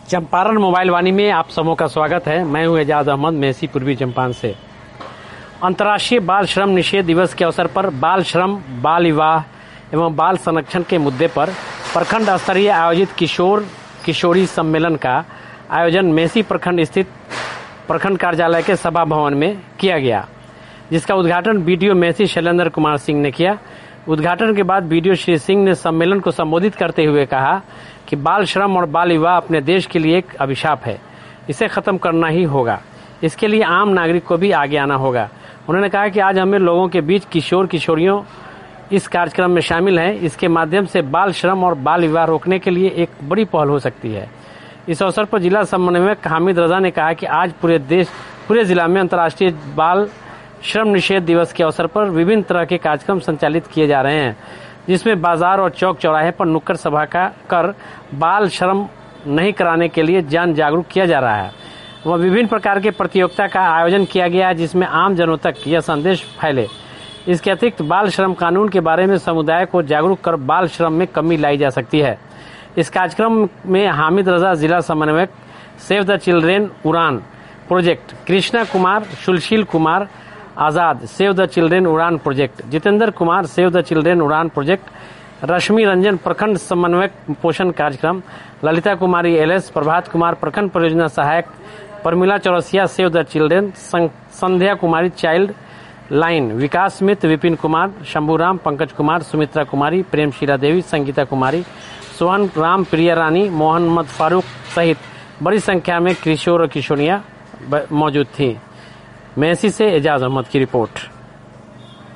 Champaran mobile वाणी में आप सबों का स्वागत है। मैं हूं एजाज अहमद मेसी पूर्वी चंपारण से। अंतर्राष्ट्रीय बाल श्रम निषेध दिवस के अवसर पर बाल श्रम, बाल विवाह एवं बाल संरक्षण के मुद्दे पर प्रखंड स्तरीय आयोजित किशोर किशोरी सम्मेलन का आयोजन मेसी प्रखंड स्थित प्रखंड कार्यालय के सभा भवन में किया गया, जिसका उद्घाटन बीडीओ मेसी शैलेंद्र कुमार सिंह ने किया। उद्घाटन के बाद बीडीओ श्री सिंह ने सम्मेलन को संबोधित करते हुए कहा कि बाल श्रम और बाल विवाह अपने देश के लिए एक अभिशाप है, इसे खत्म करना ही होगा। इसके लिए आम नागरिक को भी आगे आना होगा। उन्होंने कहा कि आज हमें लोगों के बीच किशोर किशोरियों इस कार्यक्रम में शामिल हैं। इसके माध्यम से बाल श्रम और बाल विवाह रोकने के लिए एक बड़ी पहल हो सकती है। इस अवसर पर जिला समन्वयक हामिद रजा ने कहा कि आज पूरे जिला में अंतर्राष्ट्रीय बाल श्रम निषेध दिवस के अवसर पर विभिन्न तरह के कार्यक्रम संचालित किए जा रहे हैं, जिसमें बाजार और चौक चौराहे पर नुक्कड़ सभा कर बाल श्रम नहीं कराने के लिए जन जागरूक किया जा रहा है। वह विभिन्न प्रकार के प्रतियोगिता का आयोजन किया गया है, जिसमें आम जनों तक यह संदेश फैले। इसके अतिरिक्त बाल श्रम कानून के बारे में समुदाय को जागरूक कर बाल श्रम में कमी लाई जा सकती है। इस कार्यक्रम में हामिद रजा जिला समन्वयक, save the children Udaan project Krishna Kumar, Sushil Kumar Azad save the children Udaan project, Jitendra Kumar save the children Udaan project, Rashmi Ranjan प्रखंड समन्वयक पोषण कार्यक्रम, ललिता कुमारी एलएस, प्रभात कुमार प्रखंड परियोजना सहायक, Pramila Chaurasia save the children, Sandhya Kumari child line, विकास मित्र विपिन कुमार, शंभूराम, पंकज कुमार, सुमित्रा कुमारी, प्रेमशीला देवी, संगीता कुमारी, सोहन राम, प्रिया रानी, मोहम्मद फारूक सहित बड़ी संख्या में किशोर और किशोरियां मौजूद थी। मेसी से एजाज अहमद की रिपोर्ट।